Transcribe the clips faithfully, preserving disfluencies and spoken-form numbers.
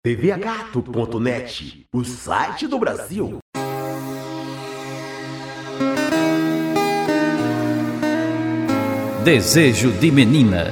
T V a gato ponto net, o site do Brasil. Desejo de menina.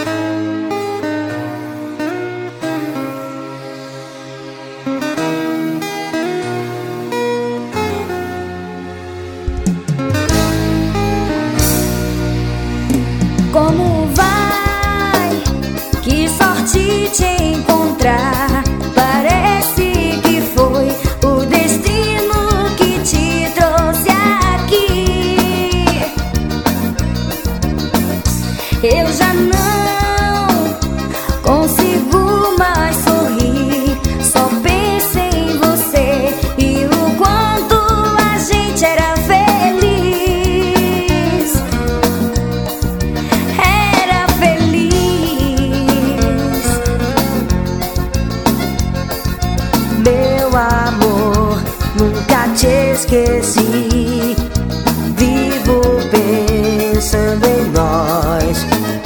Como vai? Que sorte te encontrar. Parece que foi o destino que te trouxe aqui. Eu já não consigo mais sorrir. Só penso em você e o quanto a gente era feliz. Era feliz. Meu amor, nunca te esqueci. Vivo pensando em nós.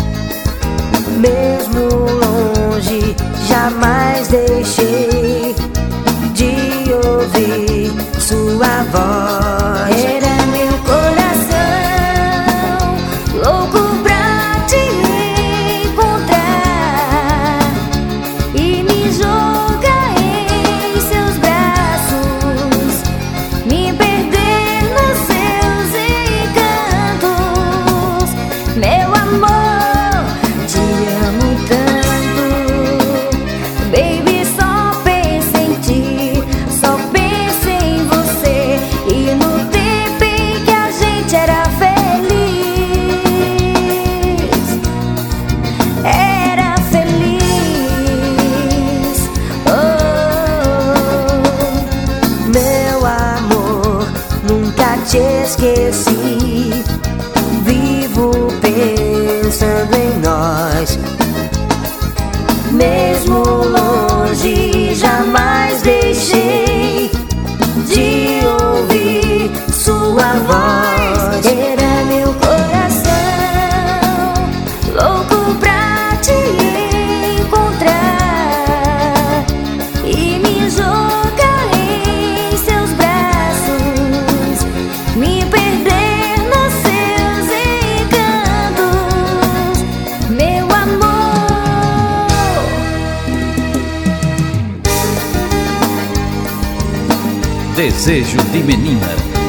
Mesmo longe, jamais deixei de ouvir sua voz. Era meu coração louco pra te encontrar e me jogar em seus braços, me perder nos seus encantos. Meu amor, te amo tanto, baby, só penso em ti, só penso em você e no tempo em que a gente era feliz. Era feliz. Oh, meu amor, nunca te esqueci. Vivo pensando em nós. Mesmo longe, jamais deixei de ouvir sua voz. Era meu coração louco pra te encontrar e me jogar em seus braços, me perder nos seus encantos. Meu amor, Desejo de menina.